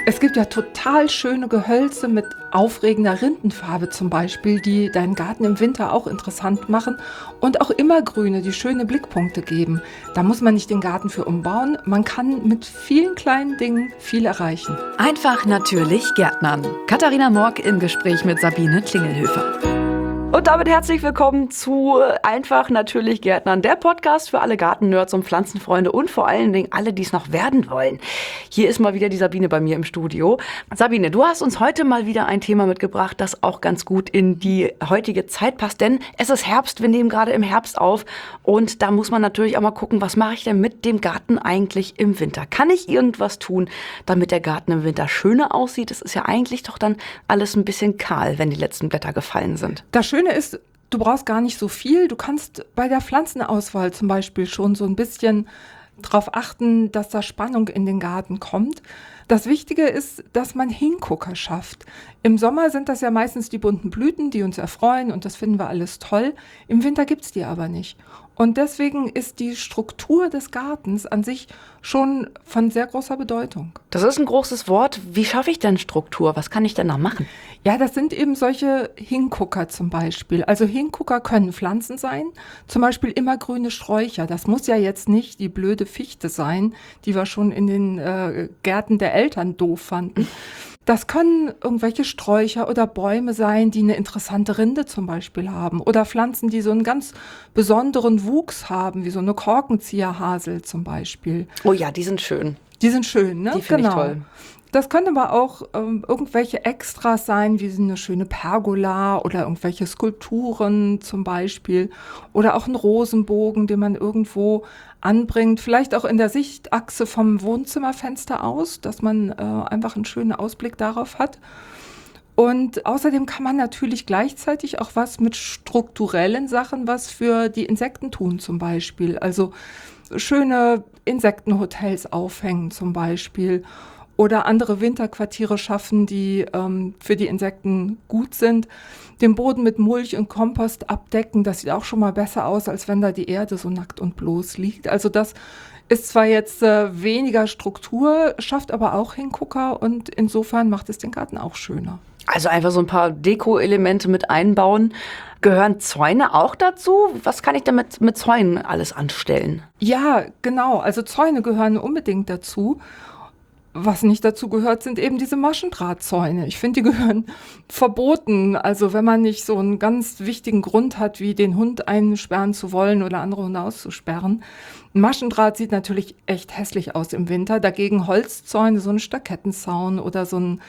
Es gibt ja total schöne Gehölze mit aufregender Rindenfarbe zum Beispiel, die deinen Garten im Winter auch interessant machen und auch Immergrüne, die schöne Blickpunkte geben. Da muss man nicht den Garten für umbauen, man kann mit vielen kleinen Dingen viel erreichen. Einfach natürlich Gärtnern. Katharina Morck im Gespräch mit Sabine Klingelhöfer. Und damit herzlich willkommen zu Einfach natürlich Gärtnern, der Podcast für alle Gartennerds und Pflanzenfreunde und vor allen Dingen alle, die es noch werden wollen. Hier ist mal wieder die Sabine bei mir im Studio. Sabine, du hast uns heute mal wieder ein Thema mitgebracht, das auch ganz gut in die heutige Zeit passt, denn es ist Herbst, wir nehmen gerade im Herbst auf und da muss man natürlich auch mal gucken, was mache ich denn mit dem Garten eigentlich im Winter? Kann ich irgendwas tun, damit der Garten im Winter schöner aussieht? Es ist ja eigentlich doch dann alles ein bisschen kahl, wenn die letzten Blätter gefallen sind. Das Schöne ist, du brauchst gar nicht so viel. Du kannst bei der Pflanzenauswahl zum Beispiel schon so ein bisschen darauf achten, dass da Spannung in den Garten kommt. Das Wichtige ist, dass man Hingucker schafft. Im Sommer sind das ja meistens die bunten Blüten, die uns erfreuen und das finden wir alles toll. Im Winter gibt's die aber nicht. Und deswegen ist die Struktur des Gartens an sich schon von sehr großer Bedeutung. Das ist ein großes Wort. Wie schaffe ich denn Struktur? Was kann ich denn da machen? Ja, das sind eben solche Hingucker zum Beispiel. Also Hingucker können Pflanzen sein, zum Beispiel immergrüne Sträucher. Das muss ja jetzt nicht die blöde Fichte sein, die wir schon in den Gärten der Eltern doof fanden. Das können irgendwelche Sträucher oder Bäume sein, die eine interessante Rinde zum Beispiel haben. Oder Pflanzen, die so einen ganz besonderen Wuchs haben, wie so eine Korkenzieherhasel zum Beispiel. Oh ja, die sind schön. Die sind schön, ne? Die finde ich toll. Das können aber auch irgendwelche Extras sein, wie so eine schöne Pergola oder irgendwelche Skulpturen zum Beispiel. Oder auch ein Rosenbogen, den man irgendwo anbringt. Vielleicht auch in der Sichtachse vom Wohnzimmerfenster aus, dass man einfach einen schönen Ausblick darauf hat. Und außerdem kann man natürlich gleichzeitig auch was mit strukturellen Sachen, was für die Insekten tun zum Beispiel. Also schöne Insektenhotels aufhängen zum Beispiel. Oder andere Winterquartiere schaffen, die für die Insekten gut sind. Den Boden mit Mulch und Kompost abdecken, das sieht auch schon mal besser aus, als wenn da die Erde so nackt und bloß liegt. Also das ist zwar jetzt weniger Struktur, schafft aber auch Hingucker und insofern macht es den Garten auch schöner. Also einfach so ein paar Deko-Elemente mit einbauen. Gehören Zäune auch dazu? Was kann ich denn mit Zäunen alles anstellen? Ja, genau. Also Zäune gehören unbedingt dazu. Was nicht dazu gehört, sind eben diese Maschendrahtzäune. Ich finde, die gehören verboten. Also wenn man nicht so einen ganz wichtigen Grund hat, wie den Hund einsperren zu wollen oder andere Hunde auszusperren. Ein Maschendraht sieht natürlich echt hässlich aus im Winter. Dagegen Holzzäune, so ein Stakettenzaun oder so ein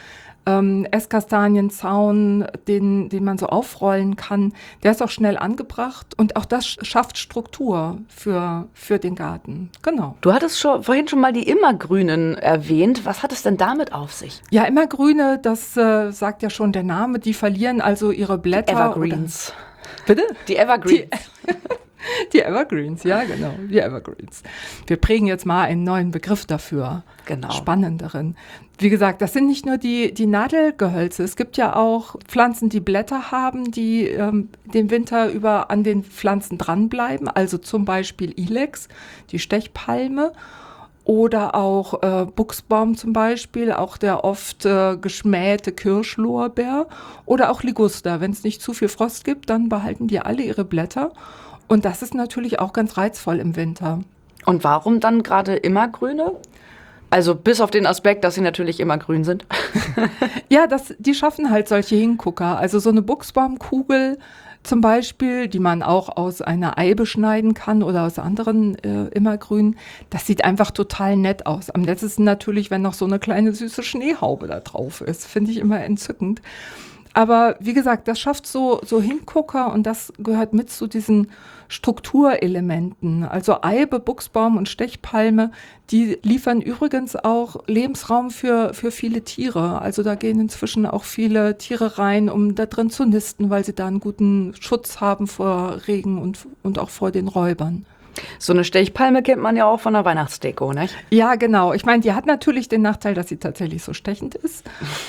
Esskastanienzaun, den man so aufrollen kann, der ist auch schnell angebracht und auch das schafft Struktur für den Garten. Genau. Du hattest vorhin schon mal die Immergrünen erwähnt. Was hat es denn damit auf sich? Ja, Immergrüne, das sagt ja schon der Name, die verlieren also ihre Blätter. Evergreens. Bitte? Die Evergreens. Die Evergreens, ja genau, die Evergreens. Wir prägen jetzt mal einen neuen Begriff dafür, genau. Spannenderen. Wie gesagt, das sind nicht nur die Nadelgehölze, es gibt ja auch Pflanzen, die Blätter haben, die den Winter über an den Pflanzen dranbleiben, also zum Beispiel Ilex, die Stechpalme. Oder auch Buchsbaum zum Beispiel, auch der oft geschmähte Kirschlorbeer oder auch Liguster. Wenn es nicht zu viel Frost gibt, dann behalten die alle ihre Blätter. Und das ist natürlich auch ganz reizvoll im Winter. Und warum dann gerade Immergrüne? Also bis auf den Aspekt, dass sie natürlich immer grün sind. Ja, die schaffen halt solche Hingucker. Also so eine Buchsbaumkugel zum Beispiel, die man auch aus einer Eibe schneiden kann oder aus anderen Immergrünen, das sieht einfach total nett aus. Am nettesten natürlich, wenn noch so eine kleine süße Schneehaube da drauf ist. Finde ich immer entzückend. Aber wie gesagt, das schafft so Hingucker und das gehört mit zu diesen Strukturelementen. Also Eibe, Buchsbaum und Stechpalme, die liefern übrigens auch Lebensraum für viele Tiere. Also da gehen inzwischen auch viele Tiere rein, um da drin zu nisten, weil sie da einen guten Schutz haben vor Regen und auch vor den Räubern. So eine Stechpalme kennt man ja auch von der Weihnachtsdeko, nicht? Ja, genau. Ich meine, die hat natürlich den Nachteil, dass sie tatsächlich so stechend ist.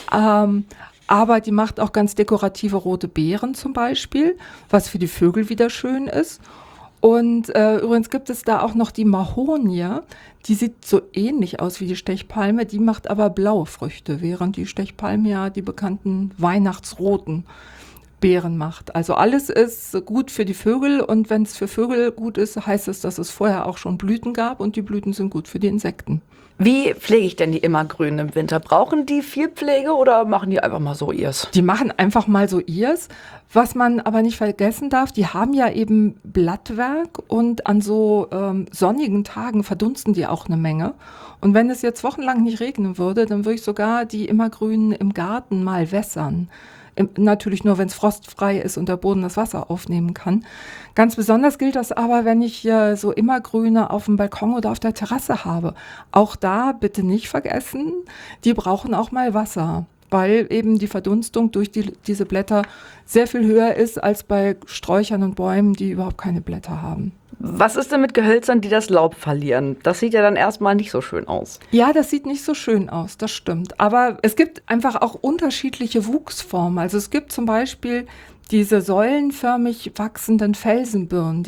Aber die macht auch ganz dekorative rote Beeren zum Beispiel, was für die Vögel wieder schön ist. Und übrigens gibt es da auch noch die Mahonie, die sieht so ähnlich aus wie die Stechpalme, die macht aber blaue Früchte, während die Stechpalme ja die bekannten weihnachtsroten Beeren macht. Also alles ist gut für die Vögel und wenn es für Vögel gut ist, heißt es, dass es vorher auch schon Blüten gab und die Blüten sind gut für die Insekten. Wie pflege ich denn die Immergrünen im Winter? Brauchen die viel Pflege oder machen die einfach mal so ihrs? Die machen einfach mal so ihrs. Was man aber nicht vergessen darf, die haben ja eben Blattwerk und an so sonnigen Tagen verdunsten die auch eine Menge. Und wenn es jetzt wochenlang nicht regnen würde, dann würde ich sogar die Immergrünen im Garten mal wässern. Natürlich nur, wenn es frostfrei ist und der Boden das Wasser aufnehmen kann. Ganz besonders gilt das aber, wenn ich so Immergrüne auf dem Balkon oder auf der Terrasse habe. Auch da bitte nicht vergessen, die brauchen auch mal Wasser, weil eben die Verdunstung durch diese Blätter sehr viel höher ist als bei Sträuchern und Bäumen, die überhaupt keine Blätter haben. Was ist denn mit Gehölzern, die das Laub verlieren? Das sieht ja dann erstmal nicht so schön aus. Ja, das sieht nicht so schön aus, das stimmt. Aber es gibt einfach auch unterschiedliche Wuchsformen. Also es gibt zum Beispiel diese säulenförmig wachsenden Felsenbirnen.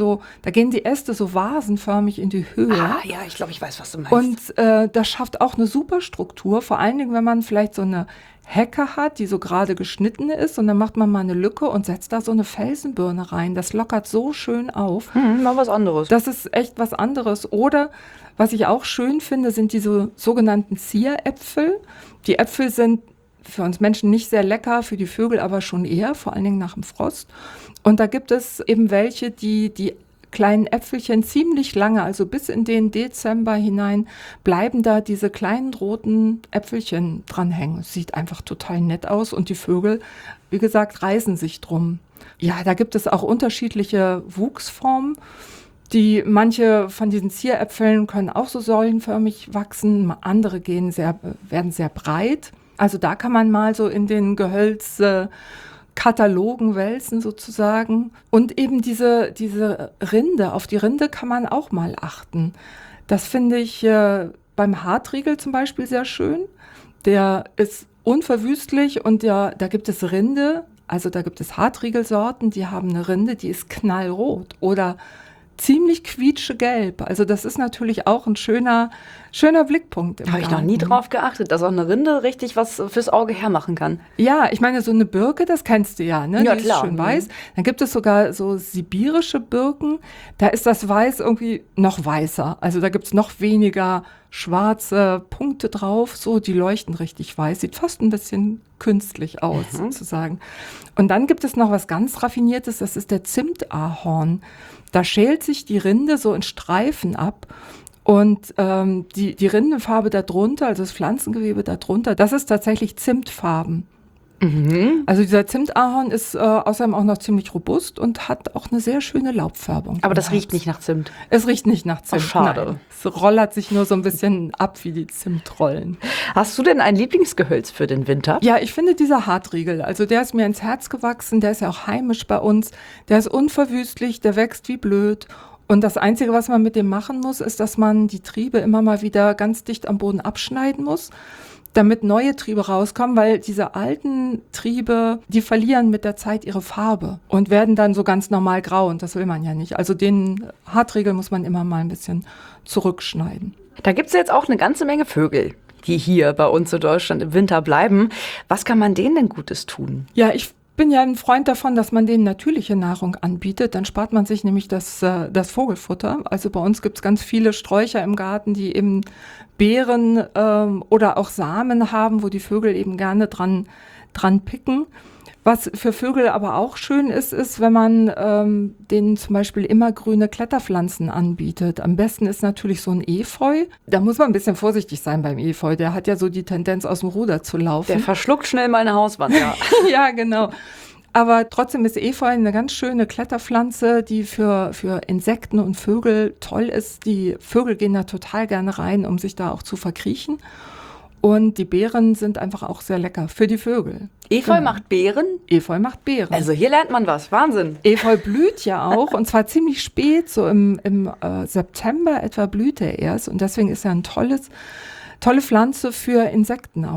Da gehen die Äste so vasenförmig in die Höhe. Ah ja, ich glaube, ich weiß, was du meinst. Und das schafft auch eine Superstruktur, vor allen Dingen, wenn man vielleicht so eine Hecke hat, die so gerade geschnitten ist und dann macht man mal eine Lücke und setzt da so eine Felsenbirne rein. Das lockert so schön auf. Mal was anderes. Das ist echt was anderes. Oder was ich auch schön finde, sind diese sogenannten Zieräpfel. Die Äpfel sind für uns Menschen nicht sehr lecker, für die Vögel aber schon eher, vor allen Dingen nach dem Frost. Und da gibt es eben welche, die kleinen Äpfelchen ziemlich lange, also bis in den Dezember hinein, bleiben da diese kleinen roten Äpfelchen dranhängen. Es sieht einfach total nett aus und die Vögel, wie gesagt, reißen sich drum. Ja, da gibt es auch unterschiedliche Wuchsformen. Manche von diesen Zieräpfeln können auch so säulenförmig wachsen, andere werden sehr breit. Also da kann man mal so in den Katalogen wälzen sozusagen. Und eben diese Rinde, auf die Rinde kann man auch mal achten. Das finde ich beim Hartriegel zum Beispiel sehr schön. Der ist unverwüstlich und da gibt es Rinde, also da gibt es Hartriegelsorten, die haben eine Rinde, die ist knallrot oder ziemlich quietschegelb. Also das ist natürlich auch ein schöner Blickpunkt im Habe ich noch nie drauf geachtet, dass auch eine Rinde richtig was fürs Auge hermachen kann. Ja, ich meine, so eine Birke, das kennst du ja, ne? Ja, Die klar. ist schön weiß. Dann gibt es sogar so sibirische Birken, da ist das Weiß irgendwie noch weißer. Also da gibt es noch weniger schwarze Punkte drauf, so, die leuchten richtig weiß. Sieht fast ein bisschen künstlich aus, sozusagen. Und dann gibt es noch was ganz Raffiniertes, das ist der Zimtahorn. Da schält sich die Rinde so in Streifen ab und die Rindenfarbe darunter, also das Pflanzengewebe darunter, das ist tatsächlich Zimtfarben. Also dieser Zimtahorn ist außerdem auch noch ziemlich robust und hat auch eine sehr schöne Laubfärbung. Aber das riecht nicht nach Zimt. Es riecht nicht nach Zimt. Ach, schade. Nein. Es rollert sich nur so ein bisschen ab wie die Zimtrollen. Hast du denn ein Lieblingsgehölz für den Winter? Ja, ich finde dieser Hartriegel, also der ist mir ins Herz gewachsen, der ist ja auch heimisch bei uns, der ist unverwüstlich, der wächst wie blöd. Und das Einzige, was man mit dem machen muss, ist, dass man die Triebe immer mal wieder ganz dicht am Boden abschneiden muss, damit neue Triebe rauskommen, weil diese alten Triebe, die verlieren mit der Zeit ihre Farbe und werden dann so ganz normal grau und das will man ja nicht. Also den Hartriegel muss man immer mal ein bisschen zurückschneiden. Da gibt es jetzt auch eine ganze Menge Vögel, die hier bei uns in Deutschland im Winter bleiben. Was kann man denen denn Gutes tun? Ja, ich bin ja ein Freund davon, dass man denen natürliche Nahrung anbietet. Dann spart man sich nämlich das Vogelfutter. Also bei uns gibt es ganz viele Sträucher im Garten, die eben Beeren oder auch Samen haben, wo die Vögel eben gerne dran picken. Was für Vögel aber auch schön ist, wenn man denen zum Beispiel immergrüne Kletterpflanzen anbietet. Am besten ist natürlich so ein Efeu. Da muss man ein bisschen vorsichtig sein beim Efeu. Der hat ja so die Tendenz, aus dem Ruder zu laufen. Der verschluckt schnell meine Hauswand, ja. Ja, genau. Aber trotzdem ist Efeu eine ganz schöne Kletterpflanze, die für Insekten und Vögel toll ist. Die Vögel gehen da total gerne rein, um sich da auch zu verkriechen. Und die Beeren sind einfach auch sehr lecker für die Vögel. Efeu macht Beeren? Efeu macht Beeren. Also hier lernt man was, Wahnsinn. Efeu blüht ja auch und zwar ziemlich spät, so im September etwa blüht er erst. Und deswegen ist er eine tolle Pflanze für Insekten auch.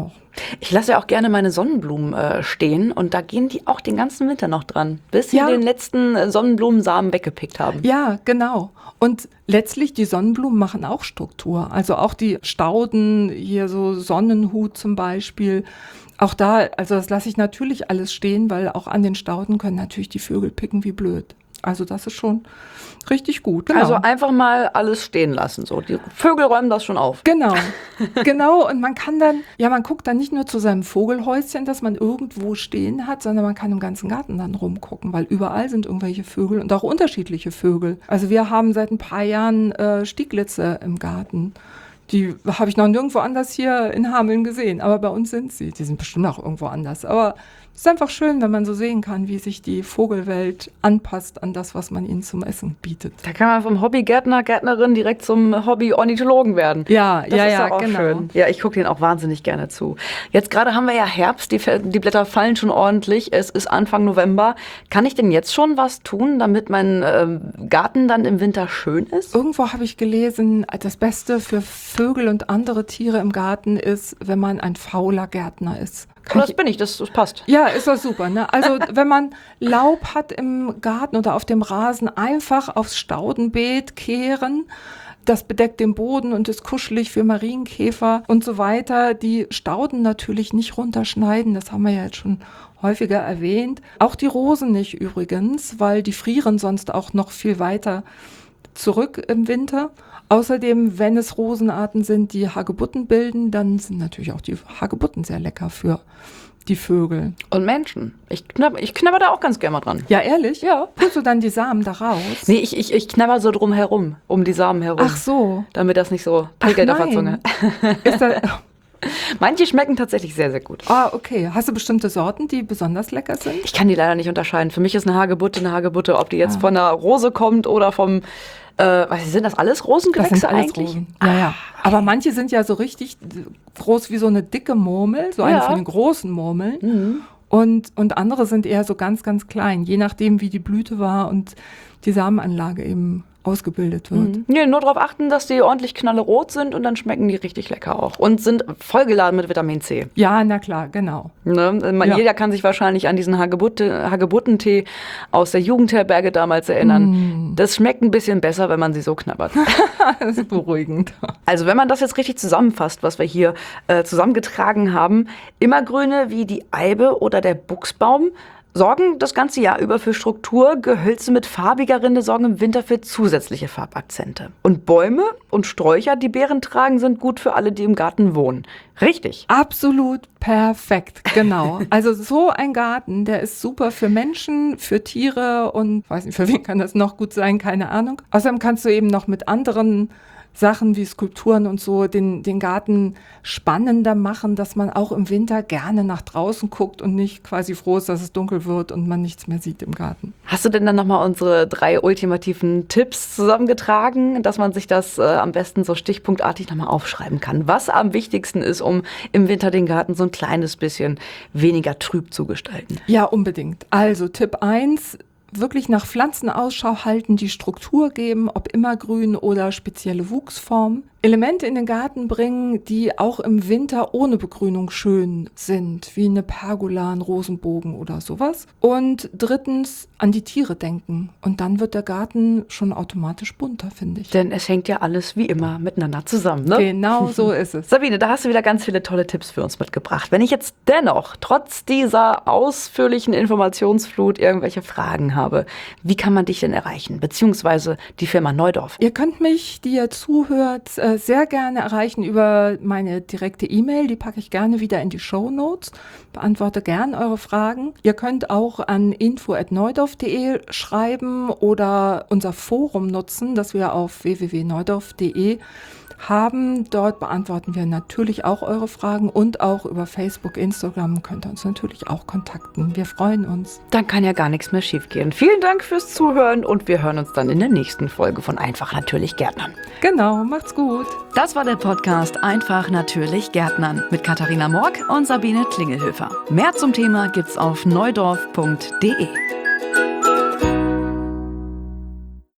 Ich lasse ja auch gerne meine Sonnenblumen stehen und da gehen die auch den ganzen Winter noch dran, bis sie den letzten Sonnenblumensamen weggepickt haben. Ja, genau. Und letztlich, die Sonnenblumen machen auch Struktur. Also auch die Stauden, hier so Sonnenhut zum Beispiel. Auch da, also das lasse ich natürlich alles stehen, weil auch an den Stauden können natürlich die Vögel picken wie blöd. Also das ist schon richtig gut. Genau. Also einfach mal alles stehen lassen. So. Die Vögel räumen das schon auf. Genau, genau. Und man kann dann, man guckt dann nicht nur zu seinem Vogelhäuschen, das man irgendwo stehen hat, sondern man kann im ganzen Garten dann rumgucken, weil überall sind irgendwelche Vögel und auch unterschiedliche Vögel. Also wir haben seit ein paar Jahren Stieglitze im Garten. Die habe ich noch nirgendwo anders hier in Hameln gesehen, aber bei uns sind sie. Die sind bestimmt auch irgendwo anders. Aber es ist einfach schön, wenn man so sehen kann, wie sich die Vogelwelt anpasst an das, was man ihnen zum Essen bietet. Da kann man vom Hobbygärtner, Gärtnerin direkt zum Hobby-Ornithologen werden. Ja, das ist auch genau. Schön. Ja, ich gucke denen auch wahnsinnig gerne zu. Jetzt gerade haben wir ja Herbst, die Blätter fallen schon ordentlich. Es ist Anfang November. Kann ich denn jetzt schon was tun, damit mein Garten dann im Winter schön ist? Irgendwo habe ich gelesen, das Beste für Vögel und andere Tiere im Garten ist, wenn man ein fauler Gärtner ist. Das bin ich, das passt. Ja, ist doch super, ne? Also wenn man Laub hat im Garten oder auf dem Rasen, einfach aufs Staudenbeet kehren. Das bedeckt den Boden und ist kuschelig für Marienkäfer und so weiter. Die Stauden natürlich nicht runterschneiden, das haben wir ja jetzt schon häufiger erwähnt. Auch die Rosen nicht übrigens, weil die frieren sonst auch noch viel weiter zurück im Winter. Außerdem, wenn es Rosenarten sind, die Hagebutten bilden, dann sind natürlich auch die Hagebutten sehr lecker für die Vögel. Und Menschen. Ich knabber da auch ganz gerne mal dran. Ja, ehrlich? Ja. Pulst du dann die Samen da raus? Nee, ich knabber so drum herum, um die Samen herum. Ach so. Damit das nicht so prickelt auf der Zunge. Ist da Manche schmecken tatsächlich sehr, sehr gut. Ah, okay. Hast du bestimmte Sorten, die besonders lecker sind? Ich kann die leider nicht unterscheiden. Für mich ist eine Hagebutte, ob die jetzt von einer Rose kommt oder vom sind das alles Rosengewächse das sind alles eigentlich? Rosen. Ja. Okay. Aber manche sind ja so richtig groß wie so eine dicke Murmel, so eine von den großen Murmeln. Mhm. Und andere sind eher so ganz, ganz klein, je nachdem, wie die Blüte war und die Samenanlage eben ausgebildet wird. Mhm. Nee, nur darauf achten, dass die ordentlich knallerot sind und dann schmecken die richtig lecker auch. Und sind vollgeladen mit Vitamin C. Ja, na klar, genau. Ne? Jeder kann sich wahrscheinlich an diesen Hagebuttentee aus der Jugendherberge damals erinnern. Das schmeckt ein bisschen besser, wenn man sie so knabbert. Das ist beruhigend. Also wenn man das jetzt richtig zusammenfasst, was wir hier zusammengetragen haben, Immergrüne wie die Eibe oder der Buchsbaum sorgen das ganze Jahr über für Struktur, Gehölze mit farbiger Rinde sorgen im Winter für zusätzliche Farbakzente. Und Bäume und Sträucher, die Beeren tragen, sind gut für alle, die im Garten wohnen. Richtig. Absolut perfekt, genau. Also so ein Garten, der ist super für Menschen, für Tiere und weiß nicht, für wen kann das noch gut sein, keine Ahnung. Außerdem kannst du eben noch mit anderen Sachen wie Skulpturen und so den Garten spannender machen, dass man auch im Winter gerne nach draußen guckt und nicht quasi froh ist, dass es dunkel wird und man nichts mehr sieht im Garten. Hast du denn dann nochmal unsere 3 ultimativen Tipps zusammengetragen, dass man sich das am besten so stichpunktartig nochmal aufschreiben kann? Was am wichtigsten ist, um im Winter den Garten so ein kleines bisschen weniger trüb zu gestalten? Ja, unbedingt. Also Tipp 1, wirklich nach Pflanzen Ausschau halten, die Struktur geben, ob immergrün oder spezielle Wuchsformen. Elemente in den Garten bringen, die auch im Winter ohne Begrünung schön sind, wie eine Pergola, ein Rosenbogen oder sowas. Und 3, an die Tiere denken. Und dann wird der Garten schon automatisch bunter, finde ich. Denn es hängt ja alles wie immer miteinander zusammen, ne? Genau so ist es. Sabine, da hast du wieder ganz viele tolle Tipps für uns mitgebracht. Wenn ich jetzt dennoch, trotz dieser ausführlichen Informationsflut, irgendwelche Fragen habe, wie kann man dich denn erreichen? Beziehungsweise die Firma Neudorf. Ihr könnt mich, die ihr zuhört, sehr gerne erreichen über meine direkte E-Mail. Die packe ich gerne wieder in die Shownotes. Beantworte gern eure Fragen. Ihr könnt auch an info@neudorf.de schreiben oder unser Forum nutzen, das wir auf www.neudorf.de haben. Dort beantworten wir natürlich auch eure Fragen und auch über Facebook, Instagram könnt ihr uns natürlich auch kontakten. Wir freuen uns. Dann kann ja gar nichts mehr schiefgehen. Vielen Dank fürs Zuhören und wir hören uns dann in der nächsten Folge von Einfach natürlich Gärtnern. Genau, macht's gut. Das war der Podcast Einfach natürlich Gärtnern mit Katharina Morck und Sabine Klingelhöfer. Mehr zum Thema gibt's auf neudorf.de.